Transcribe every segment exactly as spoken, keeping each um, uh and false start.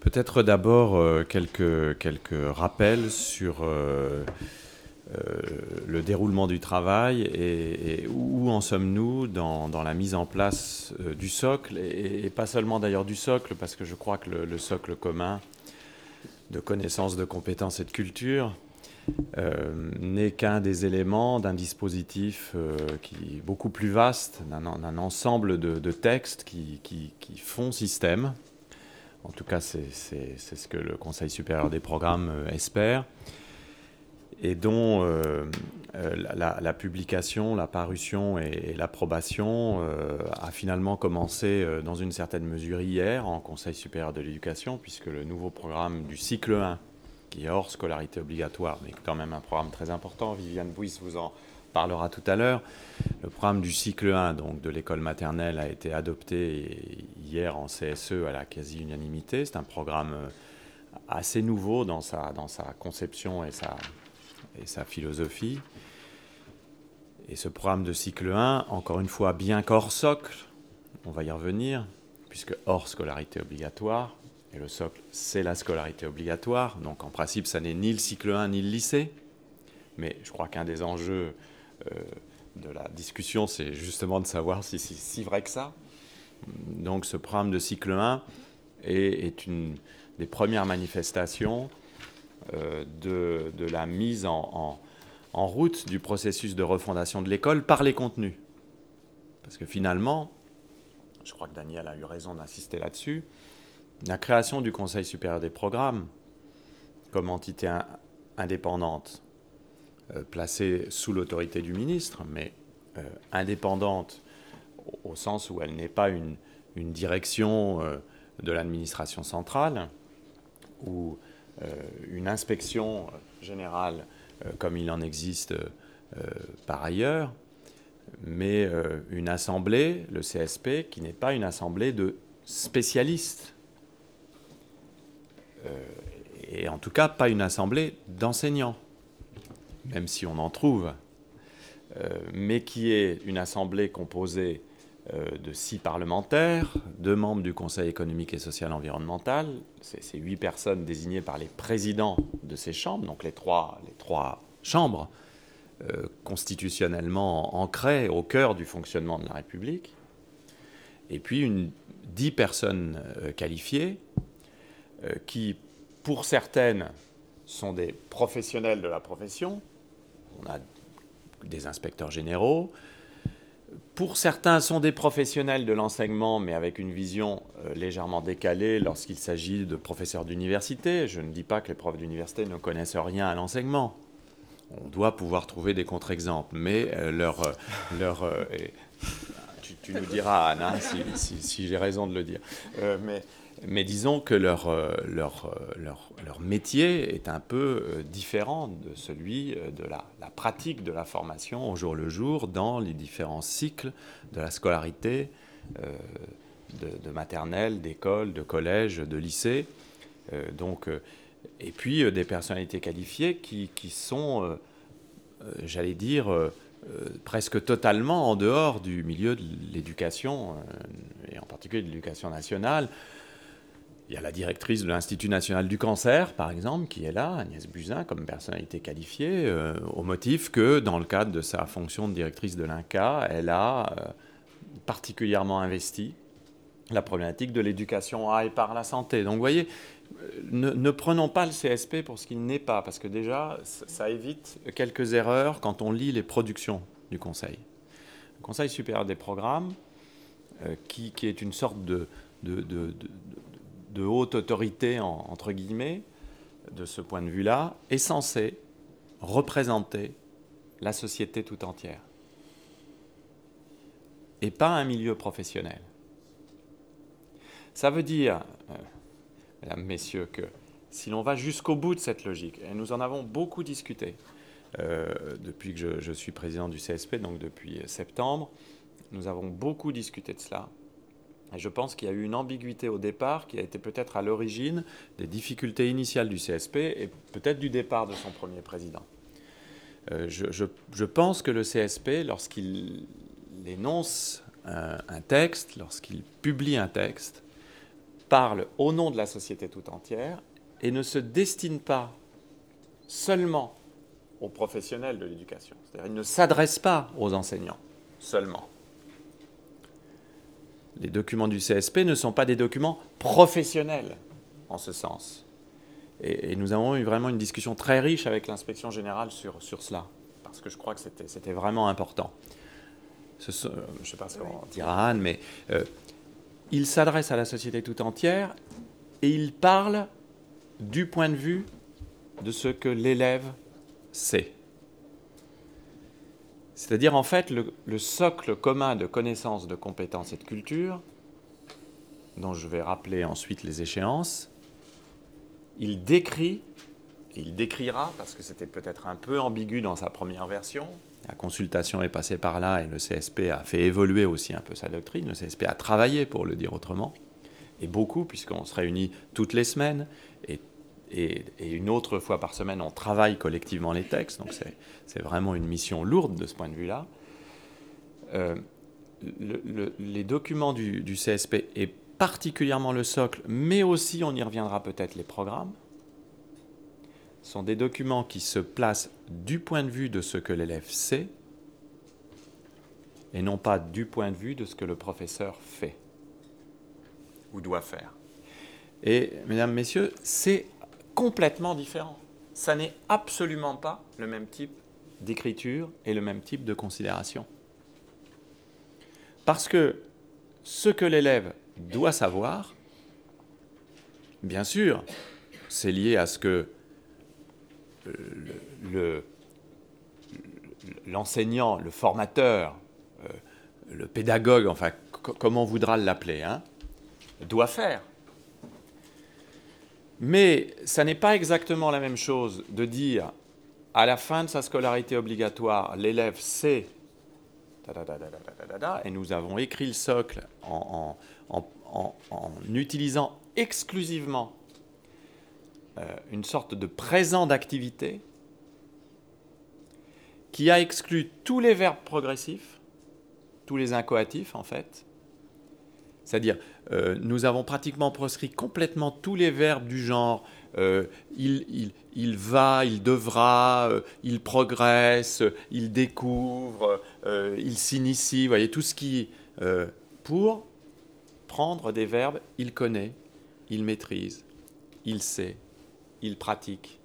Peut-être d'abord euh, quelques, quelques rappels sur euh, euh, le déroulement du travail et, et où en sommes-nous dans, dans la mise en place euh, du socle, et, et pas seulement d'ailleurs du socle, parce que je crois que le, le socle commun de connaissances, de compétences et de culture euh, n'est qu'un des éléments d'un dispositif euh, qui est beaucoup plus vaste, d'un, d'un ensemble de, de textes qui, qui, qui font système. En tout cas, c'est, c'est, c'est ce que le Conseil supérieur des programmes euh, espère, et dont euh, euh, la, la publication, la parution et, et l'approbation euh, a finalement commencé euh, dans une certaine mesure hier en Conseil supérieur de l'éducation, puisque le nouveau programme du cycle un, qui est hors scolarité obligatoire, mais quand même un programme très important, Viviane Bouis vous en parlera tout à l'heure. Le programme du cycle un, donc de l'école maternelle, a été adopté hier en C S E à la quasi-unanimité. C'est un programme assez nouveau dans sa, dans sa conception et sa, et sa philosophie. Et ce programme de cycle un, encore une fois, bien qu'hors socle, on va y revenir, puisque hors scolarité obligatoire, et le socle, c'est la scolarité obligatoire, donc en principe, ça n'est ni le cycle un ni le lycée, mais je crois qu'un des enjeux euh, de la discussion, c'est justement de savoir si c'est si vrai que ça. Donc ce programme de cycle un est, est une des premières manifestations euh, de, de la mise en, en, en route du processus de refondation de l'école par les contenus. Parce que finalement, je crois que Daniel a eu raison d'insister là-dessus, la création du Conseil supérieur des programmes comme entité in- indépendante, euh, placée sous l'autorité du ministre, mais euh, indépendante au, au sens où elle n'est pas une, une direction euh, de l'administration centrale ou euh, une inspection générale euh, comme il en existe euh, par ailleurs, mais euh, une assemblée, le C S P, qui n'est pas une assemblée de spécialistes, euh, et en tout cas pas une assemblée d'enseignants, même si on en trouve, euh, mais qui est une assemblée composée euh, de six parlementaires, deux membres du Conseil économique et social environnemental, c'est, c'est huit personnes désignées par les présidents de ces chambres, donc les trois, les trois chambres euh, constitutionnellement ancrées au cœur du fonctionnement de la République, et puis une, dix personnes euh, qualifiées euh, qui, pour certaines, sont des professionnels de la profession. On a des inspecteurs généraux. Pour certains, sont des professionnels de l'enseignement, mais avec une vision euh, légèrement décalée lorsqu'il s'agit de professeurs d'université. Je ne dis pas que les profs d'université ne connaissent rien à l'enseignement. On doit pouvoir trouver des contre-exemples, mais euh, leur... Euh, leur euh, et, tu, tu nous diras, Anne, hein, si, si, si j'ai raison de le dire. Euh, mais... Mais disons que leur, leur, leur, leur métier est un peu différent de celui de la, la pratique de la formation au jour le jour dans les différents cycles de la scolarité, euh, de, de maternelle, d'école, de collège, de lycée. Euh, donc, euh, et puis euh, des personnalités qualifiées qui, qui sont, euh, euh, j'allais dire, euh, euh, presque totalement en dehors du milieu de l'éducation, euh, et en particulier de l'éducation nationale. Il y a la directrice de l'Institut national du cancer, par exemple, qui est là, Agnès Buzyn, comme personnalité qualifiée, euh, au motif que, dans le cadre de sa fonction de directrice de l'I N C A, elle a euh, particulièrement investi la problématique de l'éducation à et par la santé. Donc, vous voyez, ne, ne prenons pas le C S P pour ce qu'il n'est pas, parce que déjà, ça, ça évite quelques erreurs quand on lit les productions du Conseil. Le Conseil supérieur des programmes, euh, qui, qui est une sorte de... de, de, de de haute autorité, en, entre guillemets, de ce point de vue-là, est censé représenter la société tout entière. Et pas un milieu professionnel. Ça veut dire, euh, mesdames, messieurs, que si l'on va jusqu'au bout de cette logique, et nous en avons beaucoup discuté euh, depuis que je, je suis président du C S P, donc depuis septembre, nous avons beaucoup discuté de cela. Et je pense qu'il y a eu une ambiguïté au départ qui a été peut-être à l'origine des difficultés initiales du C S P et peut-être du départ de son premier président. Euh, je, je, je pense que le C S P, lorsqu'il énonce un, un texte, lorsqu'il publie un texte, parle au nom de la société tout entière et ne se destine pas seulement aux professionnels de l'éducation. C'est-à-dire il ne s'adresse pas aux enseignants seulement. Les documents du C S P ne sont pas des documents professionnels en ce sens. Et, et nous avons eu vraiment une discussion très riche avec l'inspection générale sur, sur cela, parce que je crois que c'était, c'était vraiment important. Ce, je ne sais pas ce qu'on dira Anne, mais euh, il s'adresse à la société tout entière et il parle du point de vue de ce que l'élève sait. C'est-à-dire, en fait, le, le socle commun de connaissances, de compétences et de culture, dont je vais rappeler ensuite les échéances, il décrit, et il décrira, parce que c'était peut-être un peu ambigu dans sa première version, la consultation est passée par là et le C S P a fait évoluer aussi un peu sa doctrine, le C S P a travaillé, pour le dire autrement, et beaucoup, puisqu'on se réunit toutes les semaines, et Et, et une autre fois par semaine, on travaille collectivement les textes, donc c'est, c'est vraiment une mission lourde de ce point de vue-là. Euh, le, le, les documents du, du C S P, et particulièrement le socle, mais aussi, on y reviendra peut-être, les programmes, sont des documents qui se placent du point de vue de ce que l'élève sait, et non pas du point de vue de ce que le professeur fait, ou doit faire. Et, mesdames, messieurs, c'est complètement différent. Ça n'est absolument pas le même type d'écriture et le même type de considération. Parce que ce que l'élève doit savoir, bien sûr, c'est lié à ce que le, le, l'enseignant, le formateur, euh, le pédagogue, enfin, c- comme on voudra l'appeler, hein, doit faire. Mais ça n'est pas exactement la même chose de dire, à la fin de sa scolarité obligatoire, l'élève sait, et nous avons écrit le socle en, en, en, en utilisant exclusivement euh, une sorte de présent d'activité qui a exclu tous les verbes progressifs, tous les incoatifs en fait. C'est-à-dire, euh, nous avons pratiquement proscrit complètement tous les verbes du genre euh, il, il, il va, il devra, euh, il progresse, il découvre, euh, il s'initie, vous voyez, tout ce qui... Euh, pour prendre des verbes, il connaît, il maîtrise, il sait, il pratique.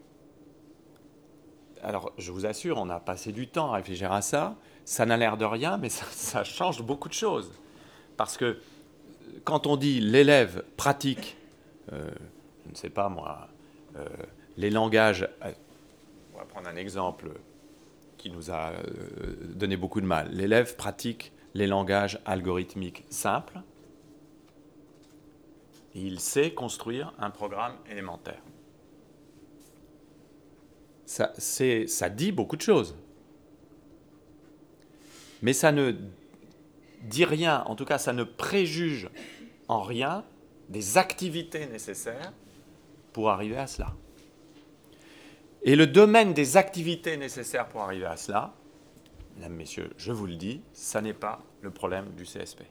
Alors, je vous assure, on a passé du temps à réfléchir à ça, ça n'a l'air de rien, mais ça, ça change beaucoup de choses. Parce que quand on dit l'élève pratique, euh, je ne sais pas moi, euh, les langages, euh, on va prendre un exemple qui nous a euh, donné beaucoup de mal. L'élève pratique les langages algorithmiques simples, et il sait construire un programme élémentaire. Ça, c'est, ça dit beaucoup de choses. Mais ça ne dit rien, en tout cas ça ne préjuge en rien des activités nécessaires pour arriver à cela. Et le domaine des activités nécessaires pour arriver à cela, mesdames, messieurs, je vous le dis, ça n'est pas le problème du C S P.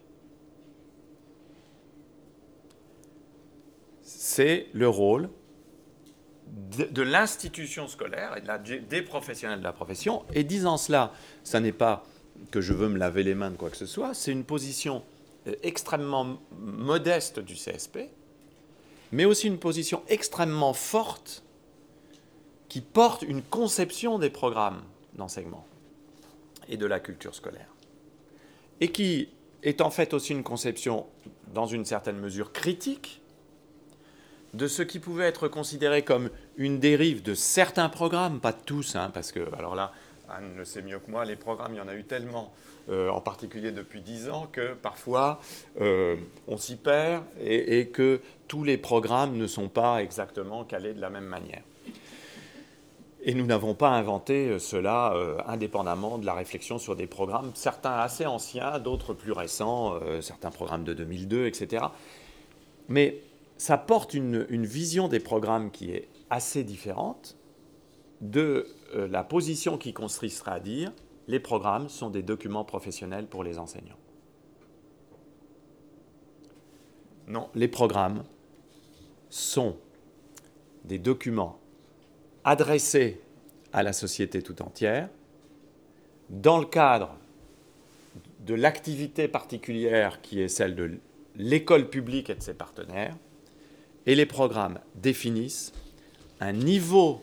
C'est le rôle de, de l'institution scolaire et de la, des professionnels de la profession. Et disant cela, ça n'est pas que je veux me laver les mains de quoi que ce soit, c'est une position extrêmement modeste du C S P, mais aussi une position extrêmement forte qui porte une conception des programmes d'enseignement et de la culture scolaire, et qui est en fait aussi une conception, dans une certaine mesure critique, de ce qui pouvait être considéré comme une dérive de certains programmes, pas de tous, hein, parce que, alors là, Anne le sait mieux que moi, les programmes, il y en a eu tellement, euh, en particulier depuis dix ans, que parfois euh, on s'y perd et, et que tous les programmes ne sont pas exactement calés de la même manière. Et nous n'avons pas inventé cela euh, indépendamment de la réflexion sur des programmes, certains assez anciens, d'autres plus récents, euh, certains programmes de deux mille deux, et cetera. Mais ça porte une, une vision des programmes qui est assez différente de euh, la position qui consisterait à dire les programmes sont des documents professionnels pour les enseignants. Non, les programmes sont des documents adressés à la société tout entière dans le cadre de l'activité particulière qui est celle de l'école publique et de ses partenaires, et les programmes définissent un niveau,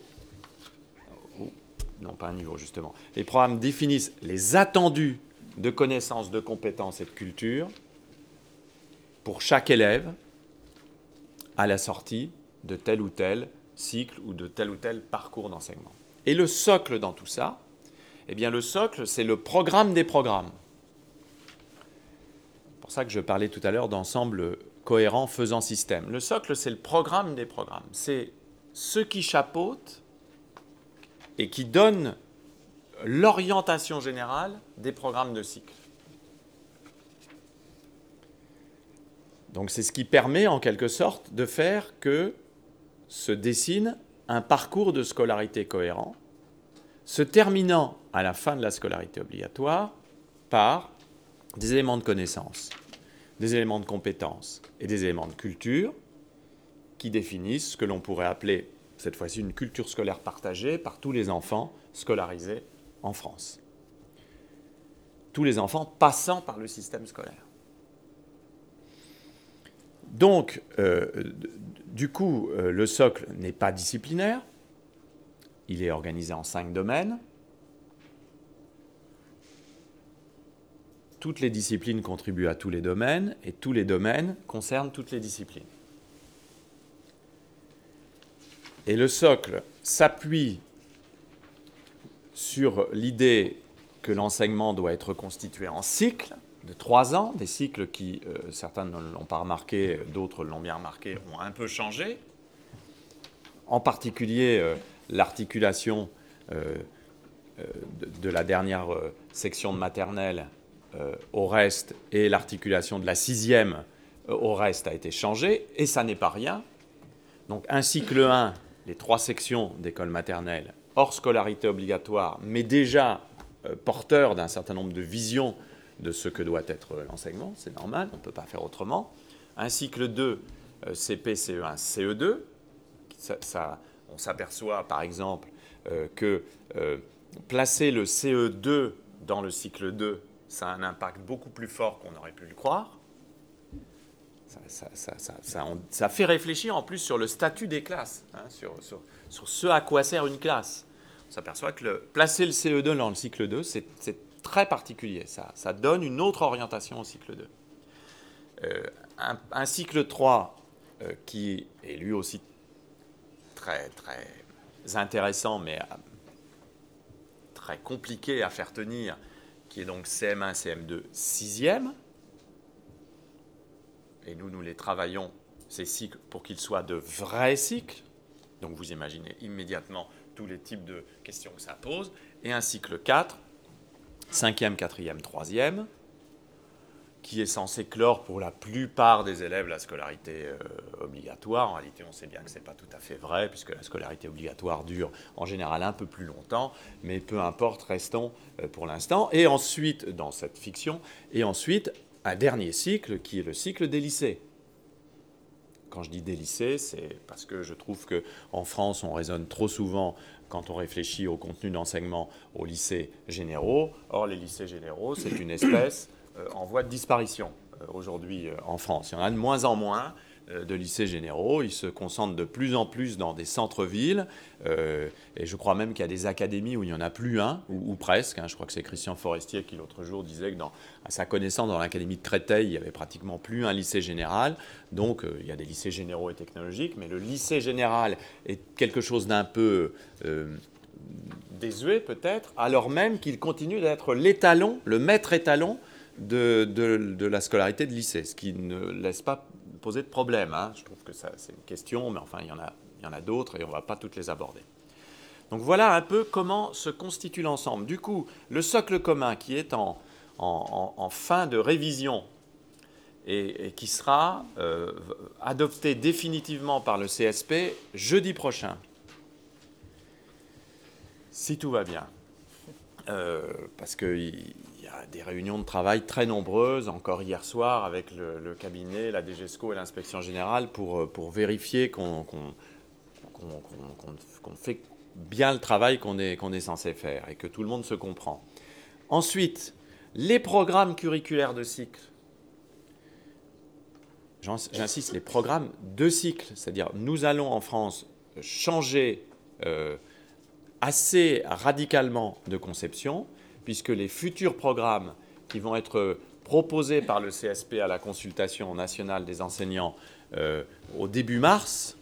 non pas un niveau justement, les programmes définissent les attendus de connaissances, de compétences et de culture pour chaque élève à la sortie de tel ou tel cycle ou de tel ou tel parcours d'enseignement. Et le socle dans tout ça, eh bien le socle, c'est le programme des programmes. C'est pour ça que je parlais tout à l'heure d'ensemble cohérent faisant système. Le socle, c'est le programme des programmes. C'est ce qui chapeaute et qui donne l'orientation générale des programmes de cycle. Donc c'est ce qui permet en quelque sorte de faire que se dessine un parcours de scolarité cohérent, se terminant à la fin de la scolarité obligatoire par des éléments de connaissance, des éléments de compétence et des éléments de culture qui définissent ce que l'on pourrait appeler cette fois-ci une culture scolaire partagée par tous les enfants scolarisés en France. Tous les enfants passant par le système scolaire. Donc, euh, du coup, euh, le socle n'est pas disciplinaire. Il est organisé en cinq domaines. Toutes les disciplines contribuent à tous les domaines et tous les domaines concernent toutes les disciplines. Et le socle s'appuie sur l'idée que l'enseignement doit être constitué en cycles de trois ans, des cycles qui, euh, certains ne l'ont pas remarqué, d'autres l'ont bien remarqué, ont un peu changé. En particulier, euh, l'articulation euh, euh, de, de la dernière euh, section de maternelle euh, au reste et l'articulation de la sixième euh, au reste a été changée, et ça n'est pas rien. Donc un cycle un, les trois sections d'école maternelle, hors scolarité obligatoire, mais déjà euh, porteur d'un certain nombre de visions de ce que doit être l'enseignement, c'est normal, on ne peut pas faire autrement. Un cycle deux, euh, C P, C E un, C E deux, ça, ça, on s'aperçoit par exemple euh, que euh, placer le C E deux dans le cycle deux, ça a un impact beaucoup plus fort qu'on aurait pu le croire. Ça, ça, ça, ça, ça, on, ça fait réfléchir en plus sur le statut des classes, hein, sur, sur, sur ce à quoi sert une classe. On s'aperçoit que le, placer le C E deux dans le cycle deux, c'est, c'est très particulier. Ça, ça donne une autre orientation au cycle deux. Euh, un, un cycle trois euh, qui est lui aussi très, très intéressant, mais euh, très compliqué à faire tenir, qui est donc C M un, C M deux, sixième. Et nous, nous les travaillons, ces cycles, pour qu'ils soient de vrais cycles. Donc vous imaginez immédiatement tous les types de questions que ça pose. Et un cycle quatre, cinquième, quatrième, troisième, qui est censé clore pour la plupart des élèves la scolarité euh, obligatoire. En réalité, on sait bien que ce n'est pas tout à fait vrai, puisque la scolarité obligatoire dure en général un peu plus longtemps, mais peu importe, restons euh, pour l'instant. Et ensuite, dans cette fiction, et ensuite, un dernier cycle qui est le cycle des lycées. Quand je dis des lycées, c'est parce que je trouve qu'en France, on raisonne trop souvent, quand on réfléchit au contenu d'enseignement, aux lycées généraux. Or, les lycées généraux, c'est une espèce euh, en voie de disparition euh, aujourd'hui euh, en France. Il y en a de moins en moins euh, de lycées généraux. Ils se concentrent de plus en plus dans des centres-villes. Euh, et je crois même qu'il y a des académies où il n'y en a plus un, ou, ou presque. Hein. Je crois que c'est Christian Forestier qui, l'autre jour, disait que, dans, à sa connaissance, dans l'académie de Créteil, il n'y avait pratiquement plus un lycée général. Donc, euh, il y a des lycées généraux et technologiques, mais le lycée général est quelque chose d'un peu euh, désuet, peut-être, alors même qu'il continue d'être l'étalon, le maître étalon de, de, de la scolarité de lycée, ce qui ne laisse pas poser de problème. Hein. Je trouve que ça, c'est une question, mais enfin, il y en a, il y en a d'autres et on ne va pas toutes les aborder. Donc voilà un peu comment se constitue l'ensemble. Du coup, le socle commun qui est en, en, en, en fin de révision et, et qui sera euh, adopté définitivement par le C S P jeudi prochain, si tout va bien. Euh, parce qu'il y y a des réunions de travail très nombreuses, encore hier soir, avec le, le cabinet, la D G E S C O et l'inspection générale, pour, pour vérifier qu'on qu'on, qu'on, qu'on, qu'on fait bien le travail qu'on est, qu'on est censé faire et que tout le monde se comprend. Ensuite, les programmes curriculaires de cycle. J'insiste, les programmes de cycle, c'est-à-dire nous allons en France changer euh, assez radicalement de conception, puisque les futurs programmes qui vont être proposés par le C S P à la consultation nationale des enseignants euh, au début mars,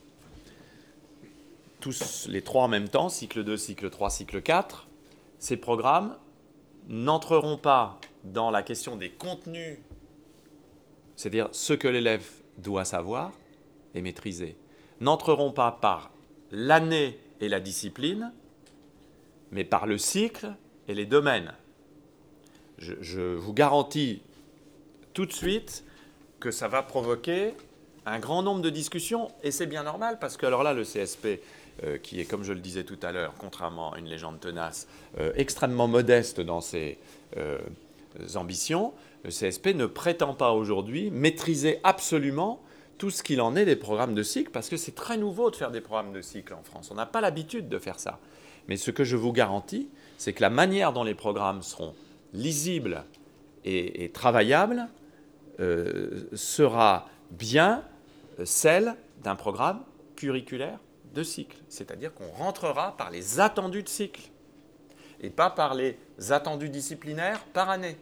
tous les trois en même temps, cycle deux, cycle trois, cycle quatre, ces programmes n'entreront pas dans la question des contenus, c'est-à-dire ce que l'élève doit savoir et maîtriser, n'entreront pas par l'année et la discipline, mais par le cycle et les domaines. Je, je vous garantis tout de suite que ça va provoquer un grand nombre de discussions, et c'est bien normal, parce que alors là, le C S P, euh, qui est, comme je le disais tout à l'heure, contrairement à une légende tenace, euh, extrêmement modeste dans ses euh, ambitions, le C S P ne prétend pas aujourd'hui maîtriser absolument tout ce qu'il en est des programmes de cycle, parce que c'est très nouveau de faire des programmes de cycle en France. On n'a pas l'habitude de faire ça. Mais ce que je vous garantis, c'est que la manière dont les programmes seront lisibles et, et travaillables euh, sera bien celle d'un programme curriculaire de cycle. C'est-à-dire qu'on rentrera par les attendus de cycle et pas par les attendus disciplinaires par année.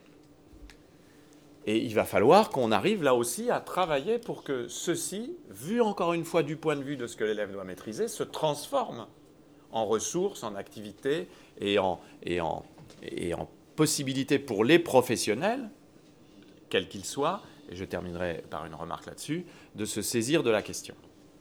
Et il va falloir qu'on arrive là aussi à travailler pour que ceci, vu encore une fois du point de vue de ce que l'élève doit maîtriser, se transforme en ressources, en activités et en, et en, et en possibilités pour les professionnels, quels qu'ils soient, et je terminerai par une remarque là-dessus, de se saisir de la question.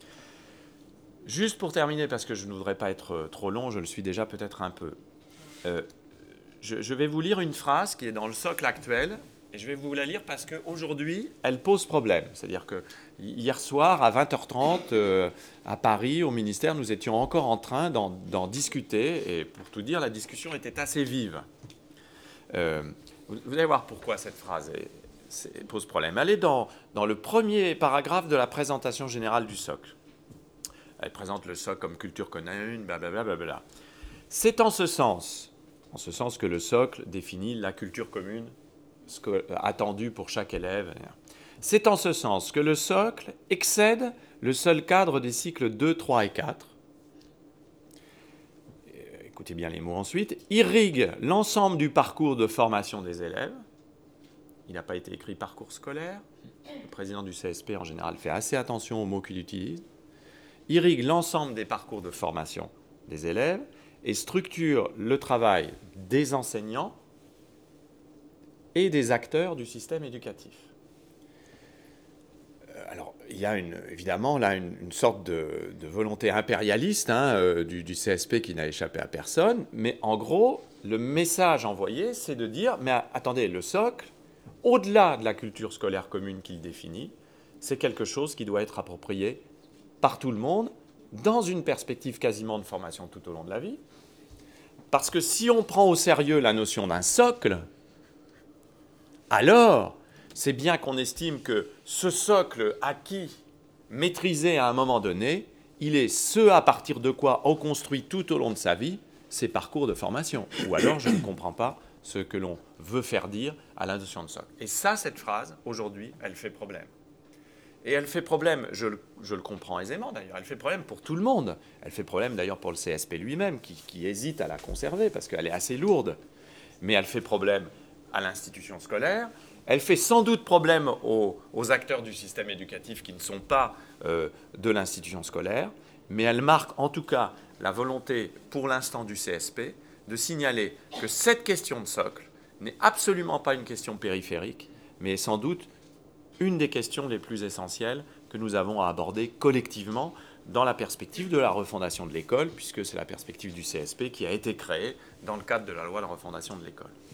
Juste pour terminer, parce que je ne voudrais pas être trop long, je le suis déjà peut-être un peu, euh, je, je vais vous lire une phrase qui est dans le socle actuel, et je vais vous la lire parce qu'aujourd'hui, elle pose problème. C'est-à-dire que hier soir, à vingt heures trente, euh, à Paris, au ministère, nous étions encore en train d'en, d'en discuter. Et pour tout dire, la discussion était assez vive. Euh, vous, vous allez voir pourquoi cette phrase est, c'est, pose problème. Elle est dans, dans le premier paragraphe de la présentation générale du socle. Elle présente le socle comme culture commune, blablabla. Blablabla. C'est en ce sens, en ce sens que le socle définit la culture commune ce que, attendu pour chaque élève. C'est en ce sens que le socle excède le seul cadre des cycles deux, trois et quatre. Écoutez bien les mots ensuite. Irrigue l'ensemble du parcours de formation des élèves. Il n'a pas été écrit parcours scolaire. Le président du C S P, en général, fait assez attention aux mots qu'il utilise. Irrigue l'ensemble des parcours de formation des élèves et structure le travail des enseignants et des acteurs du système éducatif. Alors, il y a une, évidemment là une, une sorte de, de volonté impérialiste hein, euh, du, du C S P qui n'a échappé à personne, mais en gros, le message envoyé, c'est de dire, mais attendez, le socle, au-delà de la culture scolaire commune qu'il définit, c'est quelque chose qui doit être approprié par tout le monde, dans une perspective quasiment de formation tout au long de la vie. Parce que si on prend au sérieux la notion d'un socle, alors, c'est bien qu'on estime que ce socle acquis, maîtrisé à un moment donné, il est ce à partir de quoi on construit tout au long de sa vie ses parcours de formation. Ou alors, je ne comprends pas ce que l'on veut faire dire à la notion de socle. Et ça, cette phrase, aujourd'hui, elle fait problème. Et elle fait problème, je le, je le comprends aisément d'ailleurs, elle fait problème pour tout le monde. Elle fait problème d'ailleurs pour le C S P lui-même, qui, qui hésite à la conserver parce qu'elle est assez lourde. Mais elle fait problème à l'institution scolaire. Elle fait sans doute problème aux, aux acteurs du système éducatif qui ne sont pas euh, de l'institution scolaire, mais elle marque en tout cas la volonté, pour l'instant, du C S P de signaler que cette question de socle n'est absolument pas une question périphérique, mais est sans doute une des questions les plus essentielles que nous avons à aborder collectivement dans la perspective de la refondation de l'école, puisque c'est la perspective du C S P qui a été créée dans le cadre de la loi de refondation de l'école.